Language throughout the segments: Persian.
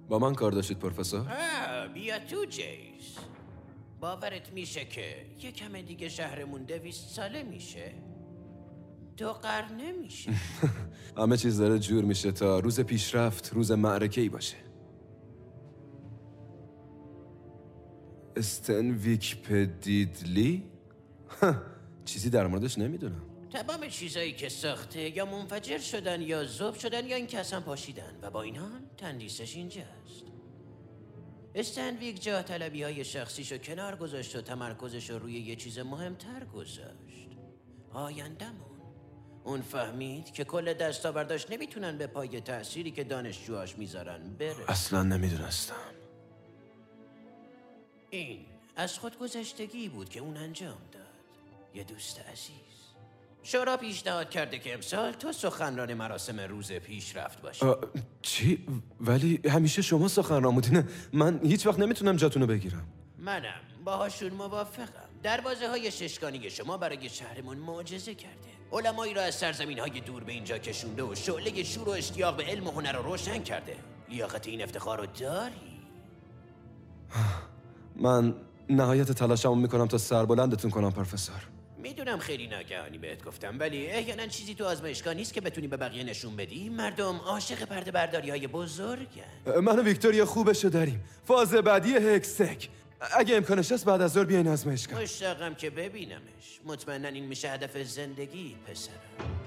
با من کار داشتید پروفسور؟ بیا تو جیس. باورت میشه که یه کم دیگه شهرمون 200 ساله میشه؟ 2 قرن نمیشه. همه چیز داره جور میشه تا روز پیشرفت روز معرکه‌ای باشه. استنویک پدیدلی؟ چیزی در موردش نمیدونم. تمام چیزایی که ساخته یا منفجر شدن یا ذوب شدن یا این که اصلا پاشیدن و با این حال تندیسش اینجاست. استنویک جاه طلبی های شخصیشو کنار گذاشت و تمرکزش رو روی یه چیز مهمتر گذاشت. آیندمون. اون فهمید که کل دستاورداش نمیتونن به پای تأثیری که دانشجوهاش میذارن بره. اصلا نمیدونستم. این از خودگذشتگی بود که اون انجام داد. یه دوست عزیز. شورا پیشنهاد کرده که امسال تو سخنران مراسم روز پیشرفت باشی. چی؟ ولی همیشه شما سخنران بودین. من هیچ وقت نمیتونم جاتونو بگیرم. منم باهاشون موافقم. دروازه های ششگانی شما برای شهرمون معجزه کرده. علمایی را از سرزمین های دور به اینجا کشونده و شعله شور و اشتیاق به علم و هنر رو روشن کرده. لیاقت این افتخار رو داری؟ من نهایت تلاشمو میکنم تا سربلندتون کنم پروفسور. میدونم خیلی ناگهانی بهت گفتم، ولی احیانا چیزی تو آزمایشگاه نیست که بتونی به بقیه نشون بدی. مردم عاشق پرده برداری های بزرگن. من و ویکتوریا خوبشو داریم. فاز بعدی هکسک. اگه امکانش هست بعد از ظهر بیاین آزمایشگاه. مشتاقم که ببینمش. مطمئناً این میشه هدف زندگی پسرم.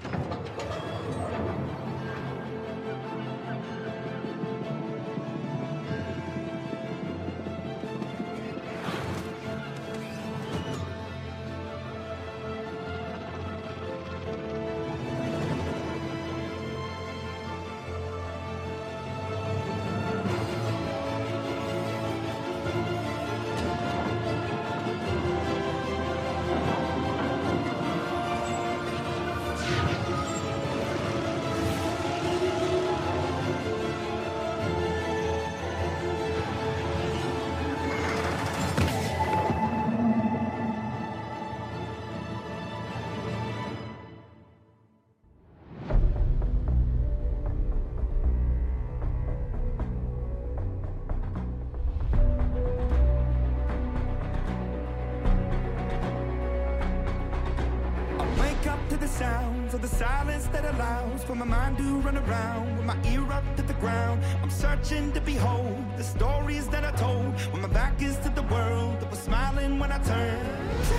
sounds of the silence that allows for my mind to run around with my ear up to the ground. I'm searching to behold the stories that I told when my back is to the world that was smiling when I turned.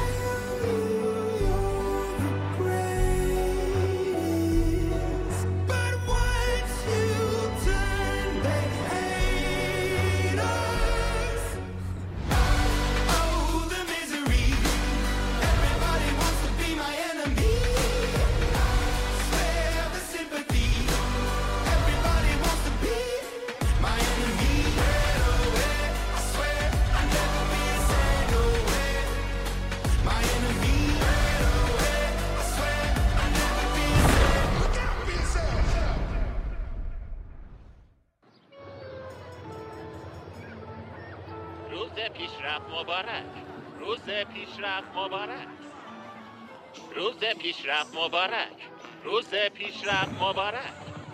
روز پیشرفت مبارک.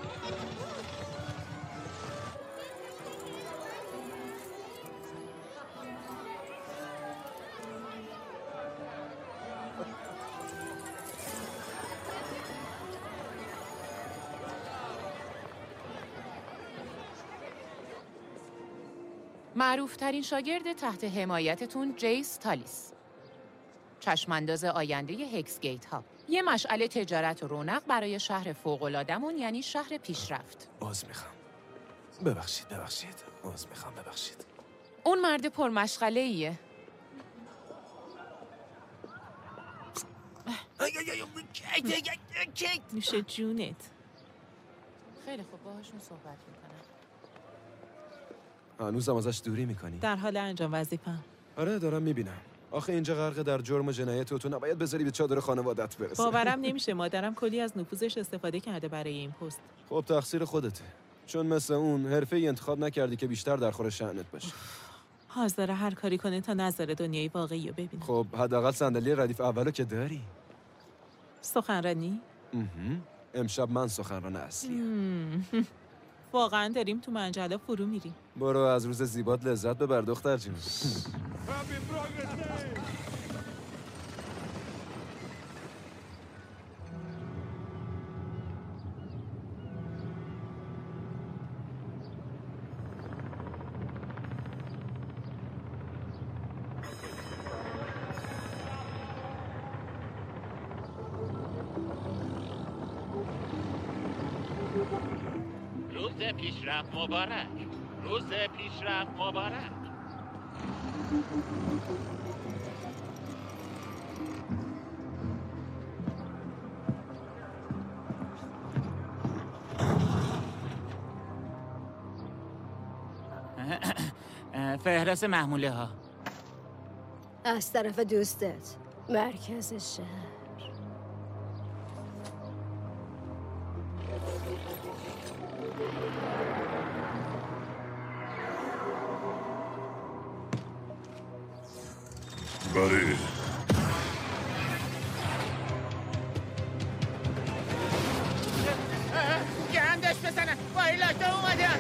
معروفترین شاگرد تحت حمایتتون جیس تالیس، چشمانداز آینده هکسگیت ها. یه مشعل تجارت و رونق برای شهر فوق‌العاده‌مون، یعنی شهر پیشرفت. عذر میخوام. ببخشید. عذر میخوام. ببخشید. اون مرد پرمشغله‌ایه. میشه جونت. خیلی خوب، باهاشون صحبت میکنم. هنوزم ازش دوری میکنی؟ در حال انجام وظیفه‌ام. آره دارم میبینم. آخه اینجا غرق در جرم و جنایت و تو نباید بذاری به چادر خانوادت برسه. باورم نمیشه مادرم کلی از نفوذش استفاده کرده برای این پست. خب تقصیر خودته. چون مثل اون حرفه‌ای انتخاب نکردی که بیشتر در خور شأنت باشه. حاضر هر کاری کنه تا نظر دنیای واقعی رو ببینه. خب حداقل صندلی ردیف اولو که داری. سخنرانی؟ امشب من سخنران اصلیم. واقعا داریم تو منجله فرو میریم. برو از روز زیبات لذت ببر دختر جون. روز پیشرفت مبارک. روز پیشرفت مبارک. فهرست محموله ها از طرف دوستت، مرکز شهر. بری گندش بزنن با ایلاکتا اومدن.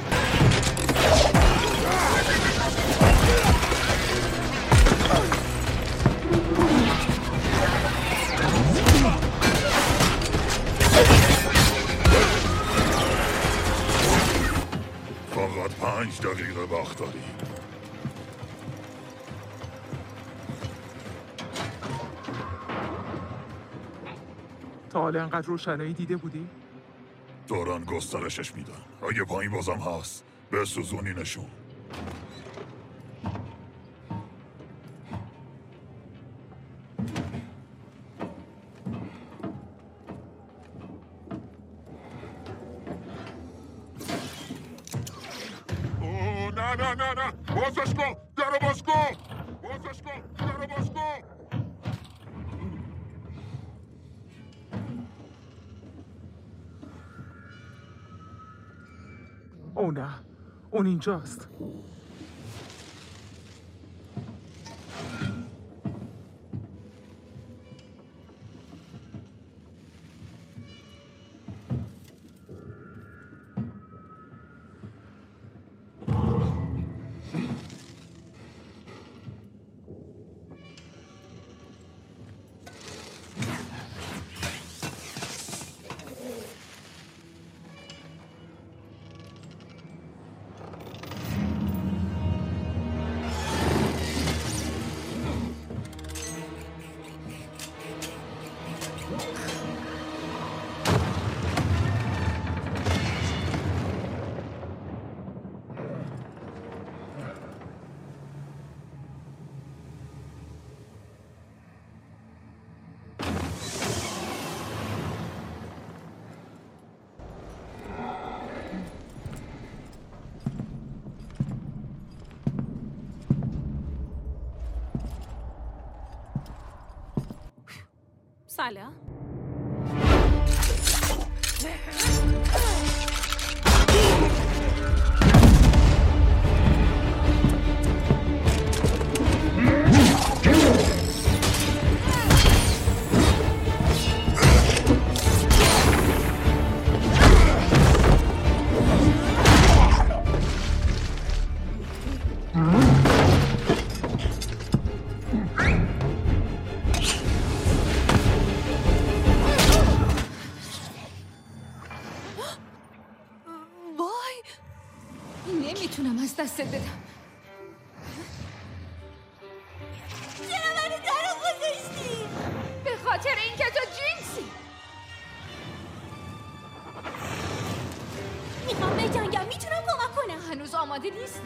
فقط 5 دقیقه وقت داری. تا حالا انقدر روشنایی دیده بودی؟ دارن گسترشش میدن. اگه پایین بازم هست به سوزونی نشون. نه بازش کن. درو باز کن. بازش کن. درو باز کن. او نه، اون اینجاست. سلام. نمیتونم از دست بدم. چرا منو در گذاشتی؟ به خاطر اینکه تو جنسی. میخوام بجنگم. میتونم کمک کنم. هنوز آماده نیستم.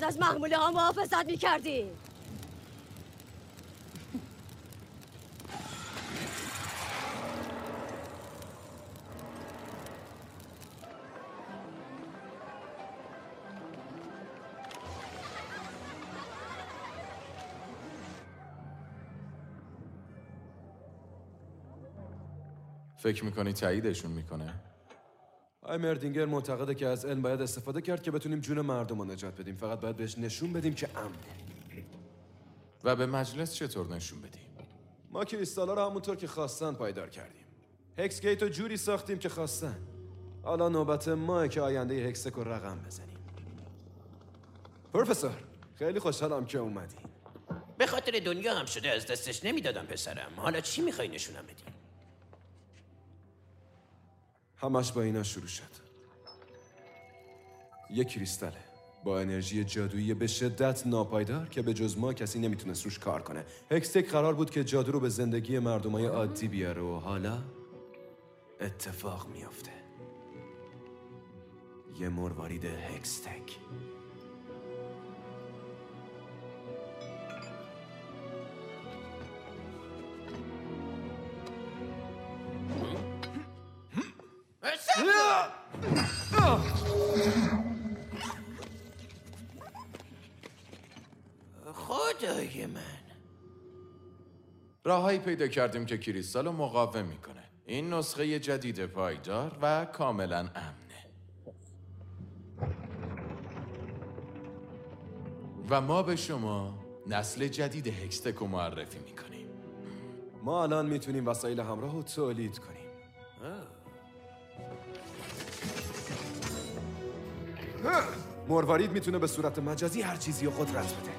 باید از محموله ها محافظت میکردی. فکر میکنی تاییدشون میکنه؟ مردینگر معتقده که از علم باید استفاده کرد که بتونیم جون مردم رو نجات بدیم. فقط باید بهش نشون بدیم که امنه. و به مجلس چطور نشون بدیم؟ ما کریستالا رو همونطور که خواستن پایدار کردیم. هکس گیت رو جوری ساختیم که خواستن. حالا نوبت ماه که آینده هکسک رو رقم بزنیم. پروفسور، خیلی خوشحالم که اومدی. به خاطر دنیا هم شده از دستش نمیدادم پسرم. حالا چی میخوای نشونم بدی؟ همش با اینا شروع شد. یک کریستاله با انرژی جادویی به شدت ناپایدار که به جز ما کسی نمیتونست روش کار کنه. هکستک قرار بود که جادو رو به زندگی مردمای عادی بیاره و حالا اتفاق میافته. یه مروارید هکستک. خدای من، راههایی پیدا کردیم که کریستال رو مقاوم میکنه. این نسخه جدید پایدار و کاملا امنه. و ما به شما نسل جدید هکستک رو معرفی میکنیم. ما الان میتونیم وسایل همراه رو تولید کنیم. مروارید میتونه به صورت مجازی هر چیزی رو قدرت بده.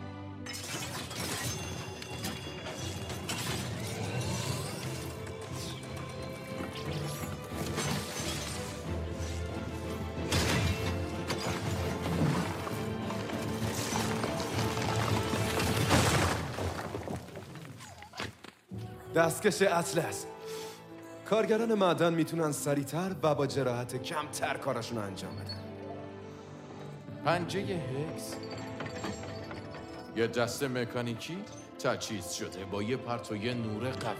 دستکش اطلس. کارگران معدن میتونن سریعتر و با جراحت کمتر کاراشون رو انجام بدن. پنجه هکس یه دست مکانیکی تجهیز شده با یه پرتوی نور قوی.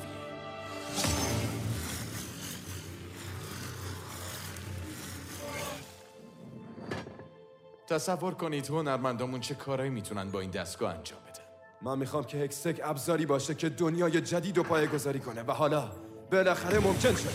تصور کنید هنرمندامون چه کارایی میتونن با این دستگاه انجام بدن. من میخوام که هکستک ابزاری باشه که دنیای جدید رو پایه‌گذاری کنه و حالا بالاخره ممکن شده.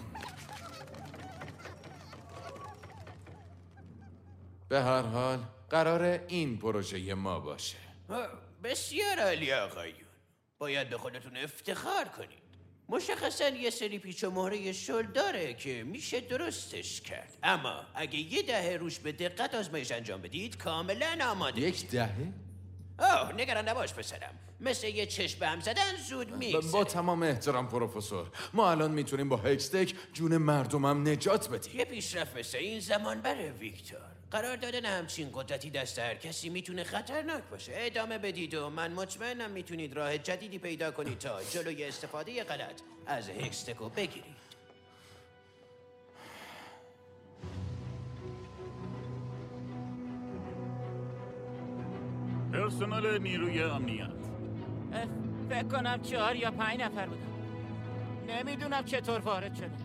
به هر حال قرار این پروژه ما باشه. بسیار عالی آقایون. باید به خودتون افتخار کنید. مشخصاً یه سری پیچ و مهره شل داره که میشه درستش کرد. اما اگه یه دهه روش به دقت آزمایش انجام بدید کاملاً آماده. یک دهه؟ نگران نباش پسرم. مثل یه چشم به هم زدن زود میگذره. با تمام احترام پروفسور، ما الان میتونیم با هکستک جون مردمم نجات بدیم. یه پیشرفت مثل این زمان بره ویکتور. قرار دادن همچین قدرتی دست هر کسی میتونه خطرناک باشه. ادامه بدید و من مطمئنم میتونید راه جدیدی پیدا کنید تا جلوی استفاده غلط از هکستکو بگیرید. پرسنل نیروی امنیت. فکر کنم 4 یا 5 نفر بودن. نمیدونم چطور وارد شدن.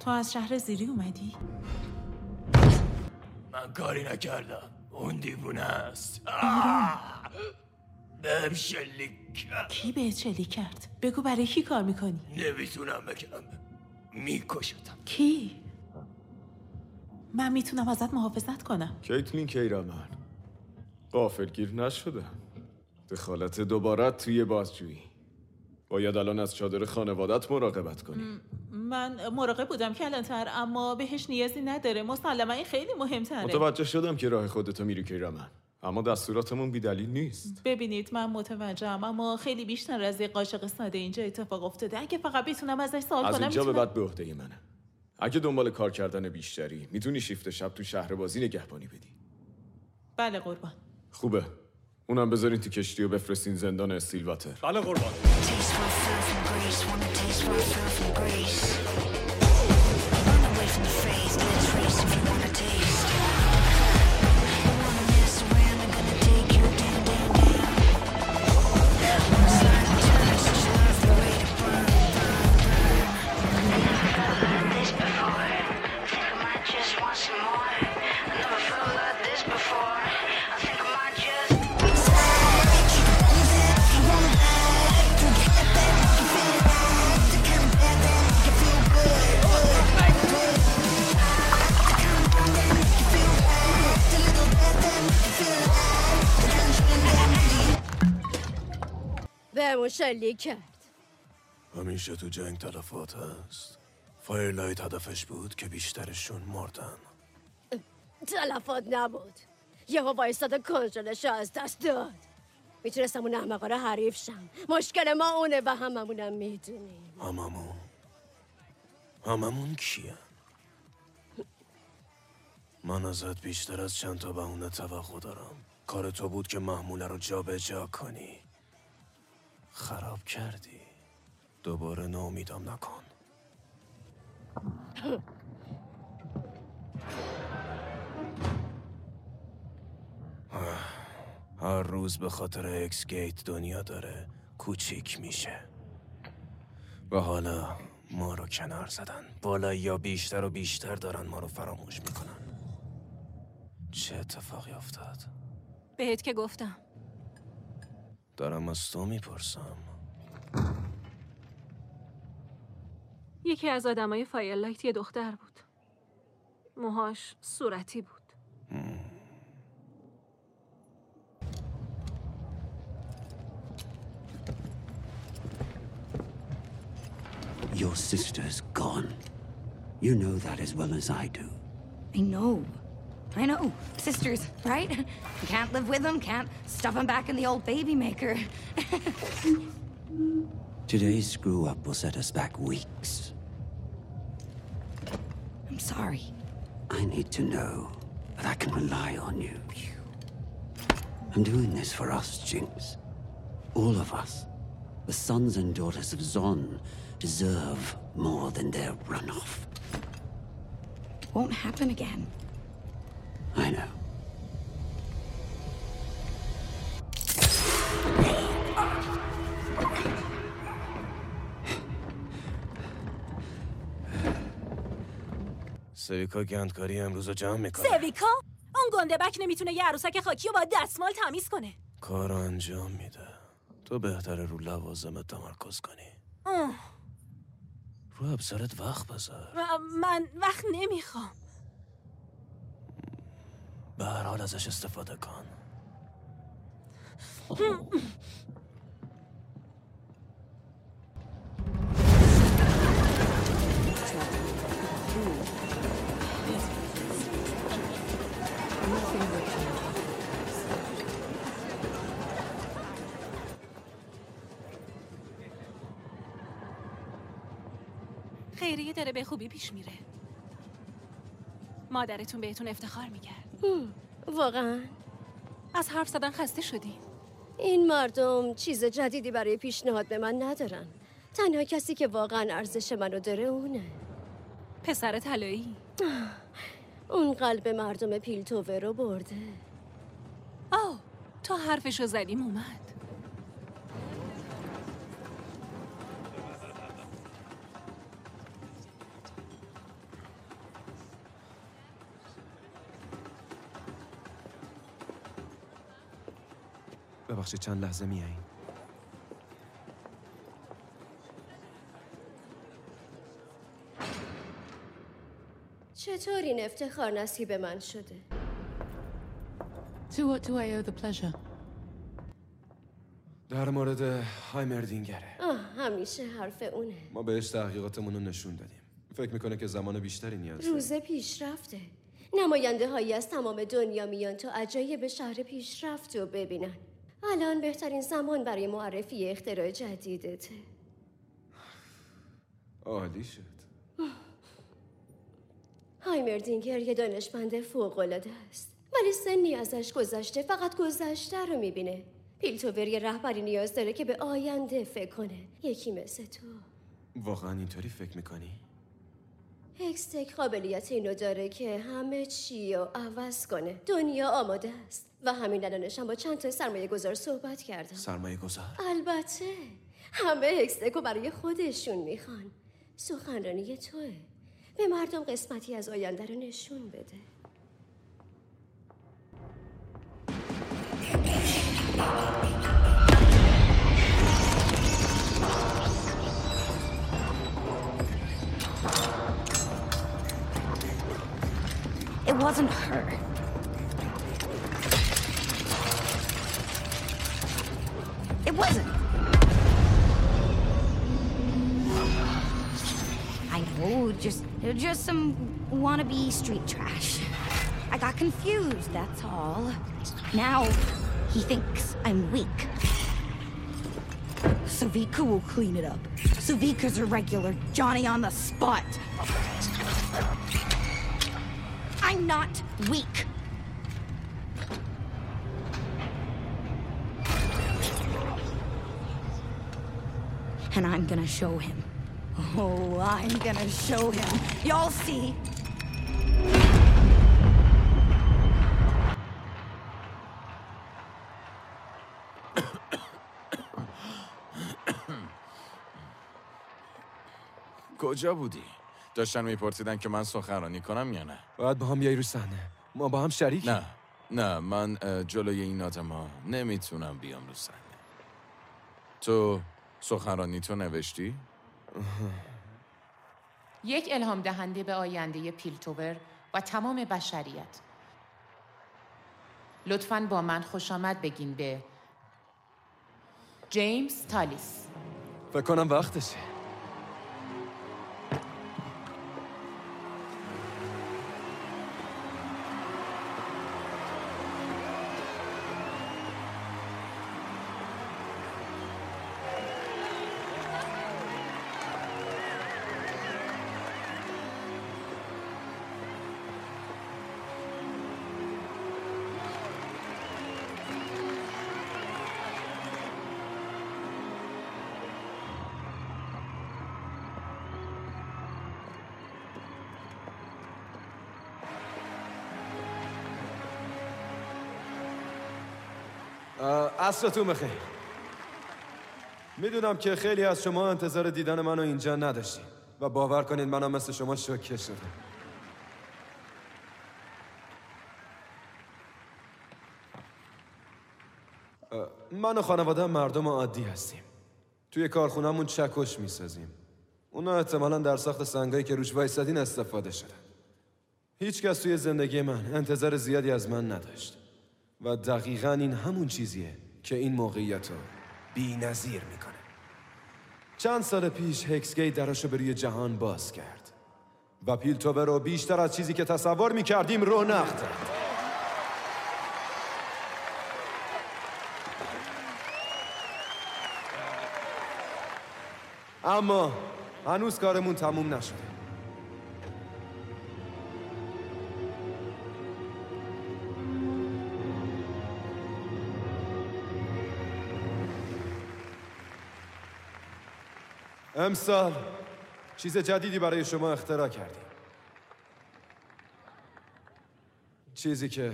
تو از شهر زیری اومدی؟ من کاری نکردم. اون دیوونه است. بهم شلیک کرد. کی بهت شلیک کرد؟ بگو برای کی کار میکنی؟ نمیتونم بگم. میکشتم. کی؟ من میتونم ازت محافظت کنم. کیتلین کیرامن، غافلگیر نشدم. دخالت دوبارت توی بازجویی. باید الان از چادر خانوادت مراقبت کنی. من مراقب بودم کلانتر، اما بهش نیازی نداره. مسلما این خیلی مهمتره. متوجه شدم که راه خودتو میری کیرامن، اما دستوراتمون بی‌دلیل نیست. ببینید من متوجهم، اما خیلی بیشتر از یک قاشق ساده اینجا اتفاق افتاده. اگه فقط بتونم ازش سوال کنم. از اینجا به بعد به عهده منه. اگه دنبال کار کردن بیشتری، میتونی شیفت شب تو شهر بازی نگهبانی بدی. بله قربان. خوبه. اونم بذارین تو کشتی و بفرستین زندان استیلواتر. بله قربان. بهمون شلیک کرد. همیشه تو جنگ تلفات هست. فایرلایت هدفش بود که بیشترشون مردن. تلفات نبود. یهو وایستاد کنترلشو از دست داد. میتونستم اون احمقا رو حریف شم. مشکل ما اونه و هممونم میدونیم. هممون کیه؟ من ازت بیشتر از چند تا بهونه توقع دارم. کار تو بود که محموله رو جا به جا کنی. خراب کردی. دوباره ناامیدم نکن. هر روز به خاطر اکس گیت دنیا داره کوچیک میشه. و حالا ما رو کنار زدن. بالا یا بیشتر و بیشتر دارن ما رو فراموش میکنن. چه اتفاقی افتاد؟ بهت که گفتم. دارم از تو میپرسم. یکی از آدمای فایرلایت یه دختر بود. موهاش صورتی بود. Your sister's gone. You know that as well as I do. I know. Sisters, right? Can't live with them, can't stuff them back in the old baby maker. Today's screw-up will set us back weeks. I'm sorry. I need to know that I can rely on you. I'm doing this for us, Jinx. All of us. The sons and daughters of Zon deserve more than their runoff. Won't happen again. I know. سویکا گندکاری امروز رو جمع میکنه. سویکا؟ اون گنده بک نمیتونه یه عروسک خاکی رو با دستمال تمیز کنه. کار رو انجام میده. تو بهتره رو لوازمت تمرکز کنی. رو ابزارت وقت بذار. من وقت نمیخوام. به هر حال ازش استفاده کن. خیریه داره به خوبی پیش میره. مادرتون بهتون افتخار میکرد. واقعا؟ از حرف زدن خسته شدی؟ این مردم چیز جدیدی برای پیشنهاد به من ندارن. تنها کسی که واقعا ارزش منو داره اونه. پسر طلایی. اون قلب مردم پیلتوور رو برده. تو حرفشو زدیم اومد. ببخشید چند لحظه میایین؟ چطور این افتخار نصیب من شده؟ To what do I owe the pleasure? در مورد هایمردینگره. همیشه حرف اونه. ما بهش تحقیقاتمون رو نشون دادیم. فکر میکنه که زمان بیشتری نیاز داره. روز پیشرفته. نماینده هایی از تمام دنیا میان تا عجایب شهر پیشرفت رو ببینن. الان بهترین زمان برای معرفی اختراع جدیدته. عالی شد. هایمردینگر یه دانشمند فوق‌العاده است. ولی سنی ازش گذشته، فقط گذشته رو میبینه. پیلتوور یه رهبری نیاز داره که به آینده فکر کنه. یکی مثل تو. واقعا اینطوری فکر میکنی؟ هکستک قابلیت اینو داره که همه چی رو عوض کنه. دنیا آماده است و همین الانش هم با چند تا سرمایه گذار صحبت کردم. سرمایه گذار؟ البته همه هکستک رو برای خودشون میخوان. سخنرانی توه. به مردم قسمتی از آینده رو نشون بده. It wasn't her. It wasn't. I know, just some wannabe street trash. I got confused, that's all. Now, he thinks I'm weak. Savika will clean it up. Savika's a regular Johnny on the spot. I'm not weak. And I'm gonna show him. Oh, I'm gonna show him. Y'all see. کجا بودی؟ داشتن میپرسیدن که من سخنرانی کنم یا نه؟ باید با هم بیایی رو صحنه. ما با هم شریکیم. نه من جلوی این آدما نمیتونم بیام رو صحنه. تو سخنرانی تو نوشتی؟ یک الهام دهنده به آینده پیلتوور و تمام بشریت. لطفاً با من خوش آمد بگین به جیمز تالیس. فکر کنم وقتشه. عصرتون بخیر. میدونم که خیلی از شما انتظار دیدن منو اینجا نداشتین و باور کنید منم مثل شما شوکه شدم. من و خانواده مردم عادی هستیم. توی کارخونه‌مون چکش میسازیم. اونا احتمالاً در ساخت سنگایی که روش وایسادین استفاده شدن. هیچ کس توی زندگی من انتظار زیادی از من نداشت. و دقیقاً این همون چیزیه که این موقعیت رو بی‌نظیر میکنه. چند سال پیش هکسگیت دراشو به روی جهان باز کرد و پیلتوور رو بیشتر از چیزی که تصور میکردیم رونق داد. اما هنوز کارمون تموم نشده. امسال چیز جدیدی برای شما اختراع کردیم. چیزی که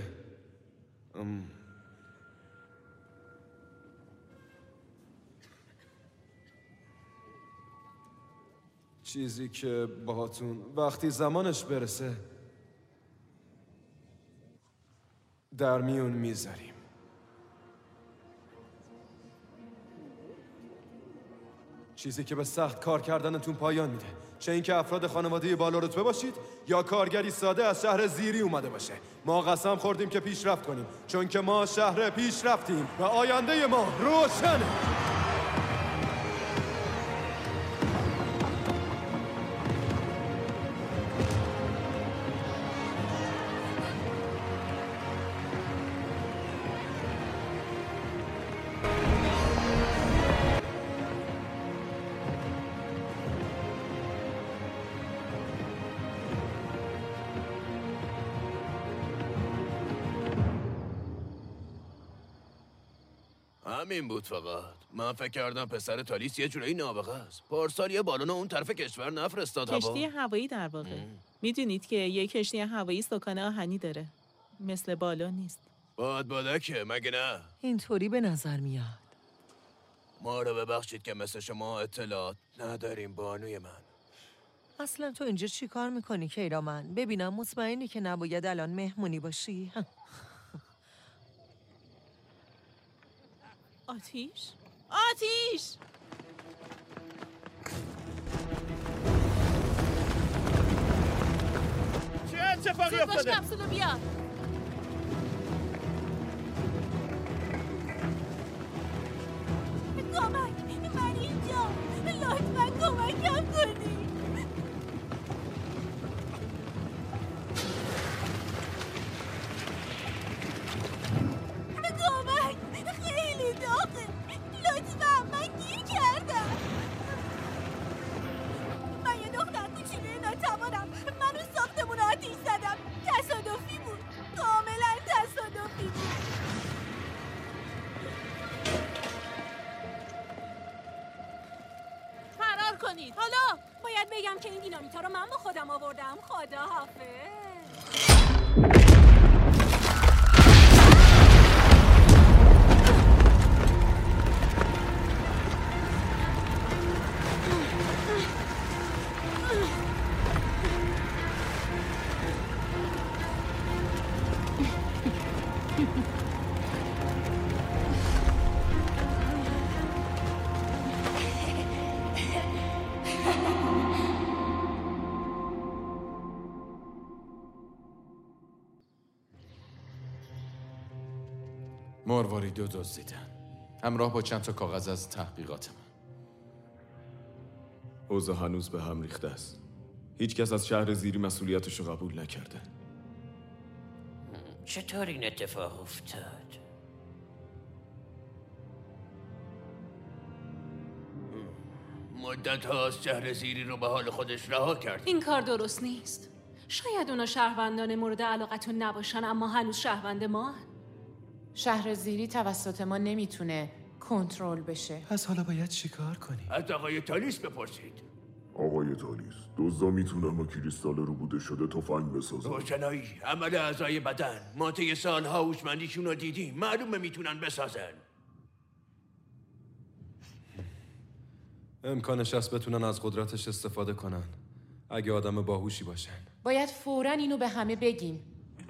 باهاتون وقتی زمانش برسه در میون میذاریم. چیزی که به سخت کار کردنتون پایان میده. چه اینکه افراد خانواده بالا رتبه باشید یا کارگری ساده از شهر زیری اومده باشه. ما قسم خوردیم که پیشرفت کنیم، چون که ما شهر پیشرفتیم و آینده ما روشنه. همین بود فقط. من فکر کردم پسر تالیس یه جورایی نابغه است. پارسال یه بالون اون طرف کشور نفرستاد هوا. کشتی هوایی در واقع. میدونید که یه کشتی هوایی سکان آهنی داره. مثل بالون نیست. بادبادکه مگه نه؟ اینطوری به نظر میاد. ما رو ببخشید که مثل شما اطلاعات نداریم بانوی من. اصلا تو اینجا چی کار میکنی کیرامن؟ ببینم مطمئنی که نباید الان مهمونی باشی؟ آتیش؟ آتیش! چه اتفاقی افتاده؟ باش کپسولو بیا. کمک! من اینجا! لطفاً کمکم کنی! خیلی داغه. لطفا من گیر کردم. من یه دختر کوچولوی ناتوانم. من رو ساختمون آتیش زدم. تصادفی بود. کاملا تصادفی بود. فرار کنید. حالا باید بگم که این دینامیتا رو من با خودم آوردم. خدا حافظ. مروارید رو دزدیدن همراه با چند تا کاغذ از تحقیقات من. اوضاع هنوز به هم ریخته است. هیچ کس از شهر زیری مسئولیتش رو قبول نکرده. چطور این اتفاق افتاد؟ مدت هاست شهر زیری رو به حال خودش رها کرد. این کار درست نیست. شاید اونا شهروندان مورد علاقتون نباشن، اما هنوز شهروند ما. شهر زیری توسط ما نمیتونه کنترل بشه. پس حالا باید چیکار کنی؟ از آقای تالیس بپرسید. آقای تالیس، دزدا میتونن با کریستال رو بوده شده تفنگ بسازن. روشنایی، عمل اعضای بدن. ما طی سالها هوشمندیشون رو دیدیم. معلومه میتونن بسازن. امکانش هست بتونن از قدرتش استفاده کنن. اگه آدم باهوشی باشن. باید فوراً اینو به همه بگیم.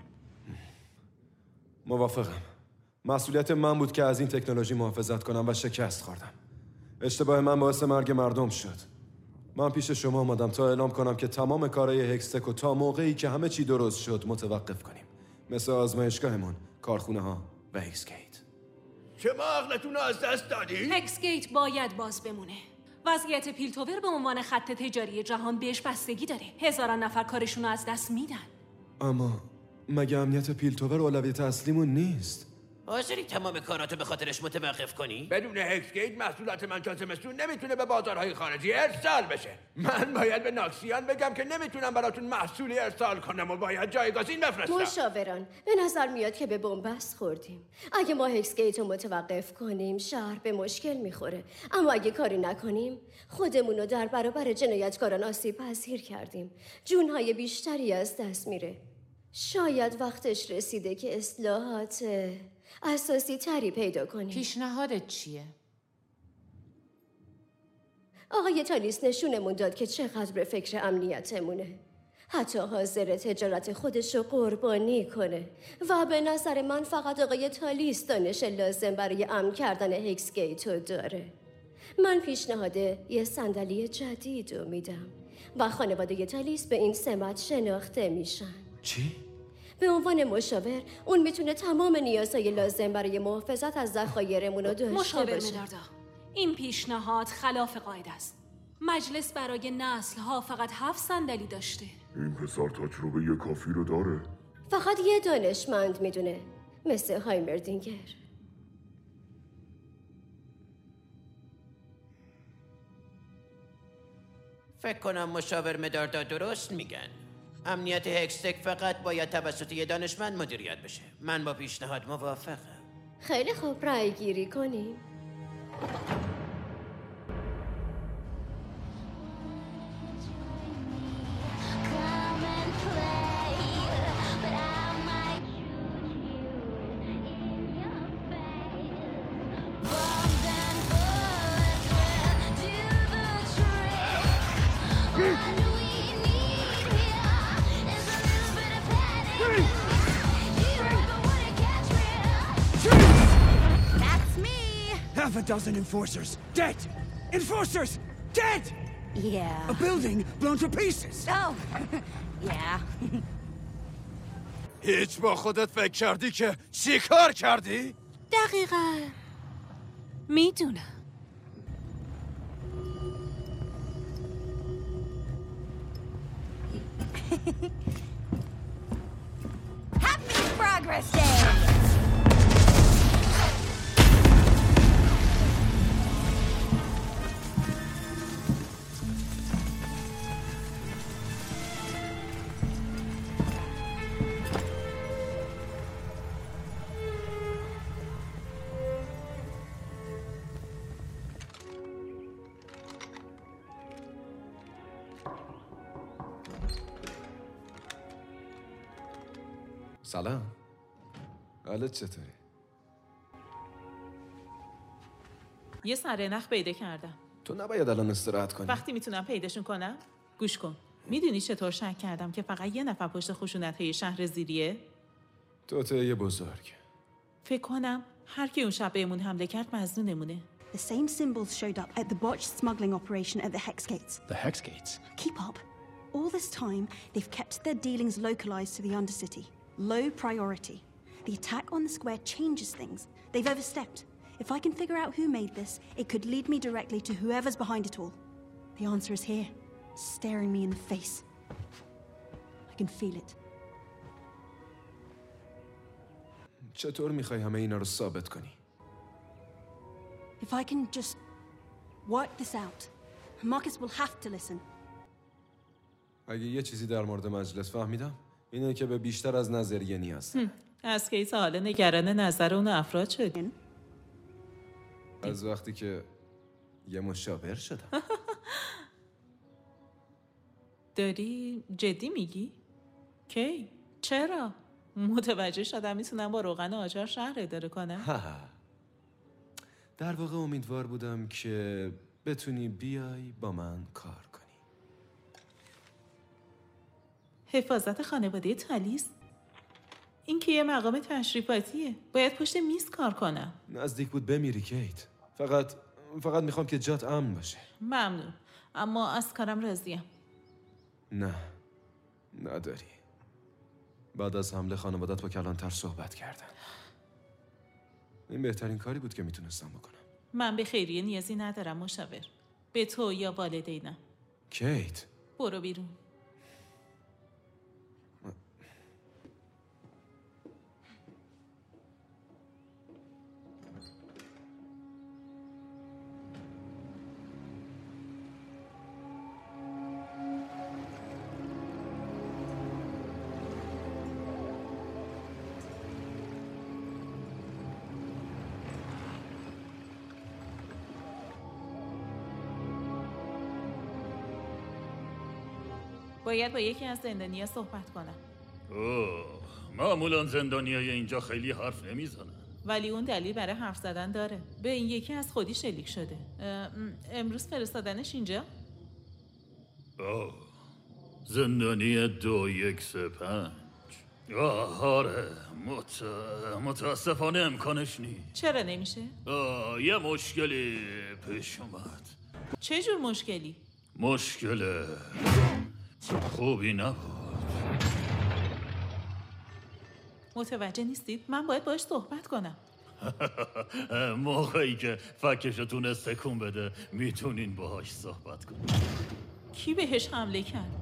موافقم. مسئولیت من بود که از این تکنولوژی محافظت کنم و شکست خوردم. اشتباه من باعث مرگ مردم شد. من پیش شما آمدم تا اعلام کنم که تمام کارهای هکستک و تا موقعی که همه چی درست شد متوقف کنیم. مثل آزمایشگاهمون، کارخونه ها و هکسگیت. شما عقلتون رو از دست دادی؟ هکسگیت باید باز بمونه. وضعیت پیلتوور به عنوان خط تجاری جهان بهش بستگی داره. هزاران نفر کارشون رو از دست میدن. اما مگه امنیت پیلتوور اولویت اصلیمون نیست؟ حاضری تمام کاراتو به خاطرش متوقف کنی؟ بدون هکسگیت محصولات منجا زمستون نمیتونه به بازارهای خارجی ارسال بشه. من باید به ناکسیان بگم که نمیتونم براتون محصولی ارسال کنم و باید جایگزین بفرستم. مشاوران، به نظر میاد که به بنبست خوردیم. اگه ما هکسگیت رو متوقف کنیم شهر به مشکل میخوره، اما اگه کاری نکنیم خودمون رو در برابر جنایتکاران آسیب پذیر کردیم. جونهای بیشتری از دست میره. شاید وقتش رسیده که اصلاحات اساسی تری پیدا کنیم. پیشنهادت چیه؟ آقای تالیس نشونمون داد که چقدر به فکر امنیتمونه. حتی حاضر تجارت خودش رو قربانی کنه و به نظر من فقط آقای تالیس دانش لازم برای امن کردن هکسگیت رو داره. من پیشنهاد یه صندلی جدید رو میدم و خانواده تالیس به این سمت شناخته میشن. چی؟ به عنوان مشاور اون میتونه تمام نیازهای لازم برای محافظت از ذخایرمون رو داشته مشاور باشه. مداردا، این پیشنهاد خلاف قاعده است. مجلس برای نسل‌ها فقط 7 صندلی داشته. این پسر تجربه کافی رو داره. فقط یه دانشمند میدونه، مثل هایمردینگر. فکر کنم مشاور مداردا درست میگن. امنیت هکستک فقط باید توسط یه دانشمند مدیریت بشه. من با پیشنهاد موافقم. خیلی خوب، رای گیری کنیم. Half a dozen enforcers dead! Enforcers dead! Yeah. A building blown to pieces! Oh, yeah. هیچ با خودت فکر کردی که چی کار کردی؟ دقیقاً میدونم. Happy Progress Day! سلام. حالت چطوری؟ یه سرنخ پیدا کردم. تو نباید الان استراحت کنی. وقتی میتونم پیداشون کنم؟ گوش کن. میدونی چطور شک کردم که فقط یه نفر پشت خشونت‌های شهر زیریه؟ توطئه بزرگ. فکر کنم هر کی اون شب بهمون حمله کرد مظنونمونه. The same symbols showed up at the botched smuggling operation at the Hex Gates. The Hex Gates? Keep up. All this time, they've kept their dealings localized to the Undercity. Low priority. The attack on the square changes things. They've overstepped. If I can figure out who made this, it could lead me directly to whoever's behind it all. The answer is here, staring me in the face. I can feel it. چطور میخوای همه اینا رو ثابت کنی؟ If I can just work this out, Marcus will have to listen. اگه یه چیزی در مورد مجلس فهمیدم اینه که به بیشتر از نظریه نیاز داره. از کی تا حالا نگران نظر اون افراد شدین؟ از وقتی که یه مشاور شدم. داری جدی میگی؟ کی؟ چرا؟ متوجه شدم میتونم با روغن آجر شهر اداره کنم؟ در واقع امیدوار بودم که بتونی بیای با من کار کنی. حفاظت خانواده تالیس؟ این که یه مقام تشریفاتیه. باید پشت میز کار کنم. نزدیک بود بمیری کیت. فقط میخوام که جات امن باشه. ممنون. اما از کارم راضیم. نه نداری. بعد از حمله خانوادت با کلانتر صحبت کردن. این بهترین کاری بود که میتونستم بکنم. من به خیریه نیازی ندارم مشاور. به تو یا والدینم. کیت برو بیرون. باید با یکی از زندانی‌ها صحبت کنم. معمولا زندانیای اینجا خیلی حرف نمیزنن. ولی اون دلیل برای حرف زدن داره. به این یکی از خودی شلیک شده. امروز فرستادنش اینجا؟ زندانی 2135. آره متاسفانه امکانش نیست. چرا نمیشه؟ یه مشکلی پیش اومد. چه جور مشکلی؟ مشکل خوبی نبود. متوجه نیستید؟ من باید باش صحبت کنم. موقعی که فکشو تونست تکون بده میتونین باهاش صحبت کنین. کی بهش حمله کرد؟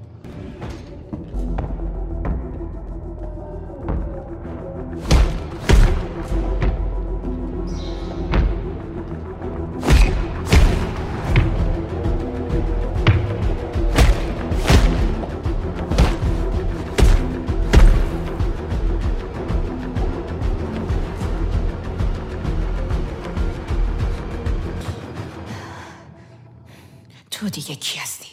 تو دیگه کی هستی؟